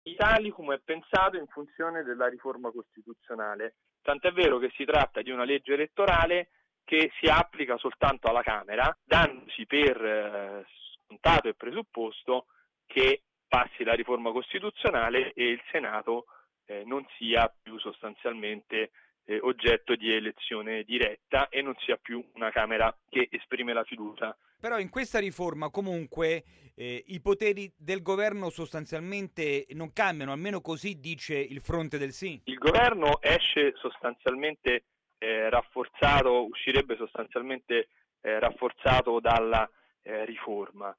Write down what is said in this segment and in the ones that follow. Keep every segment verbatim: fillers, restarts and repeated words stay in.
Italicum è pensato in funzione della riforma costituzionale, tant'è vero che si tratta di una legge elettorale che si applica soltanto alla Camera, dandosi per eh, scontato e presupposto che passi la riforma costituzionale e il Senato eh, non sia più sostanzialmente eh, oggetto di elezione diretta e non sia più una Camera che esprime la fiducia. Però in questa riforma comunque eh, i poteri del governo sostanzialmente non cambiano, almeno così dice il fronte del sì. Il governo esce sostanzialmente eh, rafforzato, uscirebbe sostanzialmente eh, rafforzato dalla eh, riforma,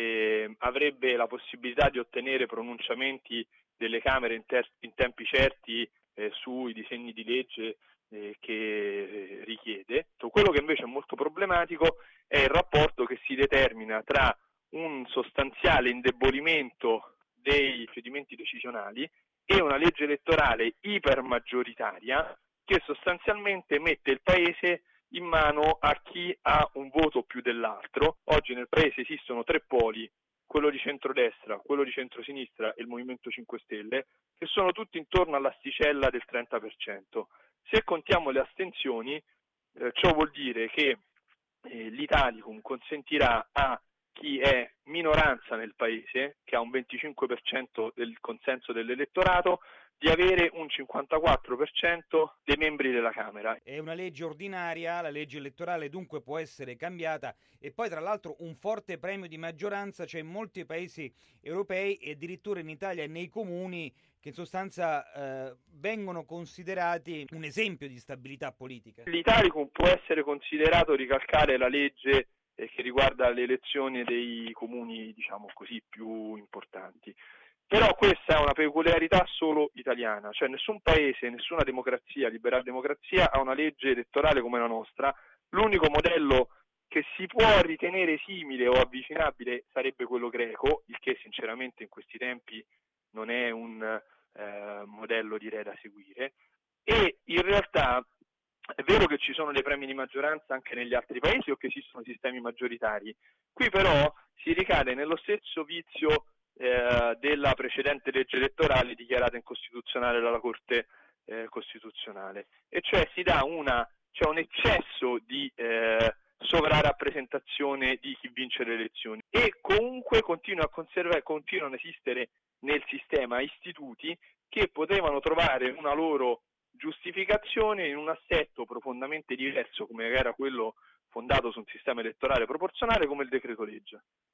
e avrebbe la possibilità di ottenere pronunciamenti delle Camere in, ter- in tempi certi eh, sui disegni di legge eh, che eh, richiede. Quello che invece è molto problematico è il rapporto che si determina tra un sostanziale indebolimento dei procedimenti decisionali e una legge elettorale ipermaggioritaria che sostanzialmente mette il Paese in mano a chi ha un voto più dell'altro. Oggi nel Paese esistono tre poli, quello di centrodestra, quello di centrosinistra e il Movimento cinque Stelle, che sono tutti intorno all'asticella del trenta per cento. Se contiamo le astensioni, eh, ciò vuol dire che eh, l'Italicum consentirà a chi è minoranza nel paese, che ha un venticinque per cento del consenso dell'elettorato, di avere un cinquantaquattro per cento dei membri della Camera. È una legge ordinaria, la legge elettorale dunque può essere cambiata e poi tra l'altro un forte premio di maggioranza c'è in molti paesi europei e addirittura in Italia e nei comuni che in sostanza eh, vengono considerati un esempio di stabilità politica. L'Italicum può essere considerato ricalcare la legge eh, che riguarda le elezioni dei comuni, diciamo così, più importanti. Però questa è una peculiarità solo italiana, cioè nessun paese, nessuna democrazia, liberale democrazia ha una legge elettorale come la nostra. L'unico modello che si può ritenere simile o avvicinabile sarebbe quello greco, il che sinceramente in questi tempi non è un eh, modello direi da seguire, e in realtà è vero che ci sono dei premi di maggioranza anche negli altri paesi o che esistono sistemi maggioritari. Qui però si ricade nello stesso vizio eh, della precedente legge elettorale dichiarata incostituzionale dalla Corte eh, Costituzionale, e cioè si dà una, c'è un eccesso di eh, sovrarappresentazione di chi vince le elezioni e comunque continua a conservare, continuano a esistere nel sistema istituti che potevano trovare una loro giustificazione in un assetto profondamente diverso come era quello fondato su un sistema elettorale proporzionale come il decreto legge.